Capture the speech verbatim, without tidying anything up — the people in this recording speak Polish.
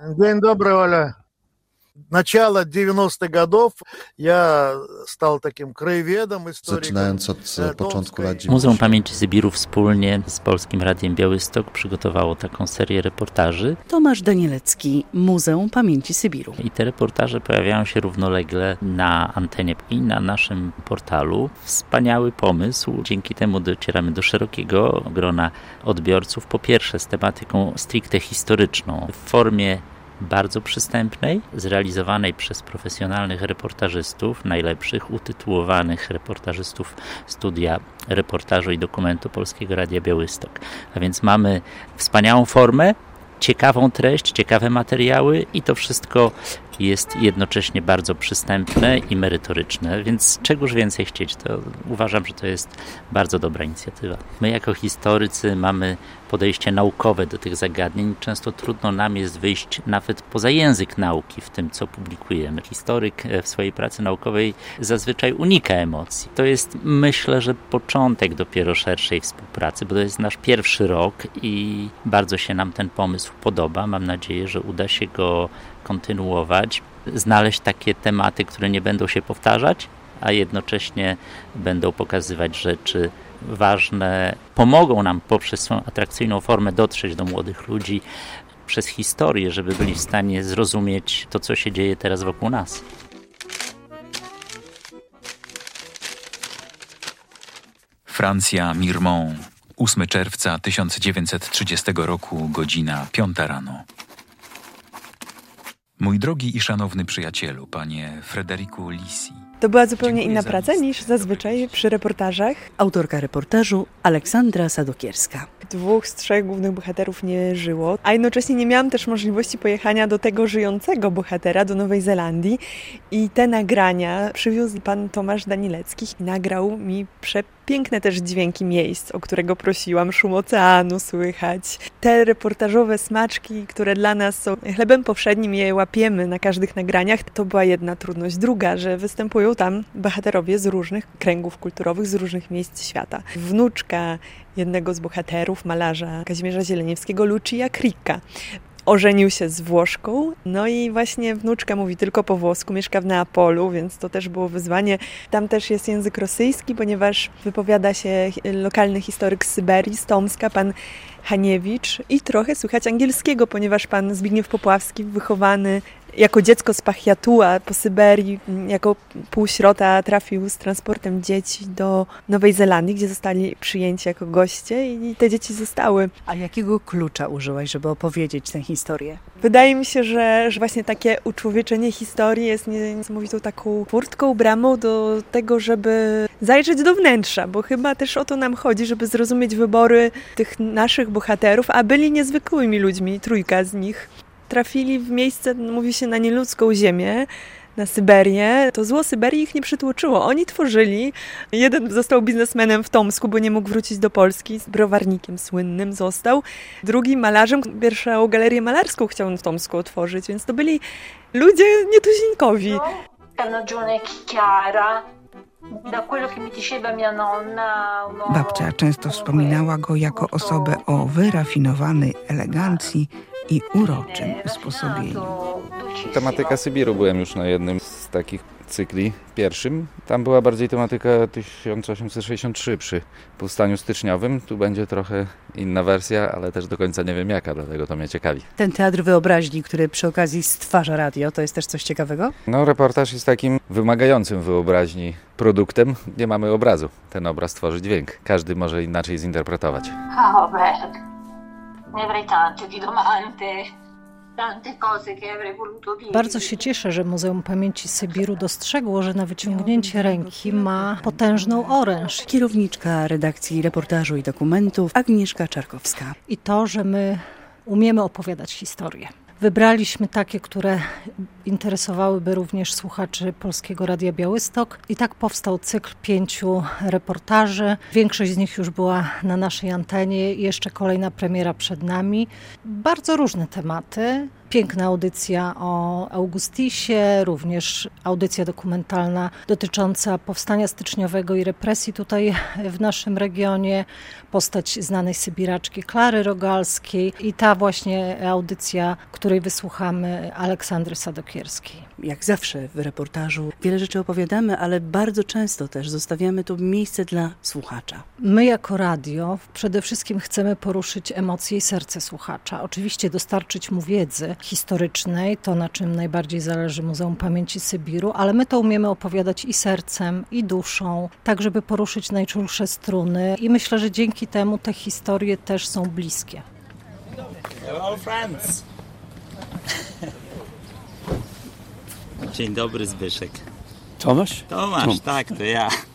Dzień dobry, Ola. Начало dziewięćdziesiątych годов ja stał takim krajowiedem, historykiem. Zaczynając od początku lat dziewięćdziesiątych. Muzeum Pamięci Sybiru wspólnie z Polskim Radiem Białystok przygotowało taką serię reportaży. Tomasz Danielecki, Muzeum Pamięci Sybiru. I te reportaże pojawiają się równolegle na antenie i na naszym portalu. Wspaniały pomysł. Dzięki temu docieramy do szerokiego grona odbiorców. Po pierwsze z tematyką stricte historyczną w formie bardzo przystępnej, zrealizowanej przez profesjonalnych reportażystów, najlepszych, utytułowanych reportażystów Studia Reportażu i Dokumentu Polskiego Radia Białystok. A więc mamy wspaniałą formę, ciekawą treść, ciekawe materiały i to wszystko jest jednocześnie bardzo przystępne i merytoryczne, więc czegoż więcej chcieć, to uważam, że to jest bardzo dobra inicjatywa. My jako historycy mamy podejście naukowe do tych zagadnień. Często trudno nam jest wyjść nawet poza język nauki w tym, co publikujemy. Historyk w swojej pracy naukowej zazwyczaj unika emocji. To jest, myślę, że początek dopiero szerszej współpracy, bo to jest nasz pierwszy rok i bardzo się nam ten pomysł podoba. Mam nadzieję, że uda się go kontynuować, znaleźć takie tematy, które nie będą się powtarzać, a jednocześnie będą pokazywać rzeczy ważne, pomogą nam poprzez swoją atrakcyjną formę dotrzeć do młodych ludzi przez historię, żeby byli w stanie zrozumieć to, co się dzieje teraz wokół nas. Francja, Mirmont, ósmego czerwca tysiąc dziewięćset trzydziestego roku, godzina piąta rano. Mój drogi i szanowny przyjacielu, panie Frederiku Lisi. To była zupełnie inna praca niż zazwyczaj przy reportażach. Autorka reportażu Aleksandra Sadokierska. Dwóch z trzech głównych bohaterów nie żyło, a jednocześnie nie miałam też możliwości pojechania do tego żyjącego bohatera, do Nowej Zelandii. I te nagrania przywiózł pan Tomasz Danielecki i nagrał mi przepiękne też dźwięki miejsc, o którego prosiłam. Szum oceanu słychać. Te reportażowe smaczki, które dla nas są chlebem powszednim, je łapiemy na każdych nagraniach. To była jedna trudność. Druga, że występują tam bohaterowie z różnych kręgów kulturowych, z różnych miejsc świata. Wnuczka jednego z bohaterów, malarza Kazimierza Zieleniewskiego, Lucia Cricca. Ożenił się z Włoszką, no i właśnie wnuczka mówi tylko po włosku, mieszka w Neapolu, więc to też było wyzwanie. Tam też jest język rosyjski, ponieważ wypowiada się lokalny historyk z Syberii, z Tomska, pan Haniewicz, i trochę słychać angielskiego, ponieważ pan Zbigniew Popławski, wychowany jako dziecko z Pachiatua po Syberii, jako półsierota trafił z transportem dzieci do Nowej Zelandii, gdzie zostali przyjęci jako goście i te dzieci zostały. A jakiego klucza użyłaś, żeby opowiedzieć tę historię? Wydaje mi się, że, że właśnie takie uczłowieczenie historii jest niesamowitą taką furtką, bramą do tego, żeby zajrzeć do wnętrza, bo chyba też o to nam chodzi, żeby zrozumieć wybory tych naszych bohaterów, a byli niezwykłymi ludźmi, trójka z nich. Trafili w miejsce, mówi się, na nieludzką ziemię, na Syberię. To zło Syberii ich nie przytłoczyło. Oni tworzyli. Jeden został biznesmenem w Tomsku, bo nie mógł wrócić do Polski. Browarnikiem słynnym został. Drugi malarzem. Pierwszą galerię malarską chciał w Tomsku otworzyć, więc to byli ludzie nietuzinkowi. Babcia często wspominała go jako osobę o wyrafinowanej elegancji i uroczym usposobieniu. Tematyka Sybiru, byłem już na jednym z takich cykli, pierwszym. Tam była bardziej tematyka tysiąc osiemset sześćdziesiąt trzy przy powstaniu styczniowym. Tu będzie trochę inna wersja, ale też do końca nie wiem jaka, dlatego to mnie ciekawi. Ten teatr wyobraźni, który przy okazji stwarza radio, to jest też coś ciekawego? No, reportaż jest takim wymagającym wyobraźni produktem. Nie mamy obrazu. Ten obraz tworzy dźwięk. Każdy może inaczej zinterpretować. Oh, beh, ne avrei tante di domande. Bardzo się cieszę, że Muzeum Pamięci Sybiru dostrzegło, że na wyciągnięcie ręki ma potężną oręż. Kierowniczka redakcji reportażu i dokumentów Agnieszka Czarkowska. I to, że my umiemy opowiadać historię. Wybraliśmy takie, które interesowałyby również słuchaczy Polskiego Radia Białystok. I tak powstał cykl pięciu reportaży. Większość z nich już była na naszej antenie. Jeszcze kolejna premiera przed nami. Bardzo różne tematy. Piękna audycja o Augustisie, również audycja dokumentalna dotycząca powstania styczniowego i represji tutaj w naszym regionie, postać znanej sybiraczki Klary Rogalskiej i ta właśnie audycja, której wysłuchamy, Aleksandry Sadokierskiej. Jak zawsze w reportażu wiele rzeczy opowiadamy, ale bardzo często też zostawiamy tu miejsce dla słuchacza. My jako radio przede wszystkim chcemy poruszyć emocje i serce słuchacza. Oczywiście dostarczyć mu wiedzy historycznej, to na czym najbardziej zależy Muzeum Pamięci Sybiru, ale my to umiemy opowiadać i sercem, i duszą, tak żeby poruszyć najczulsze struny i myślę, że dzięki temu te historie też są bliskie. Hello friends! Dzień dobry, Zbyszek. Tomasz? Tomasz, Tom. Tak, to ja.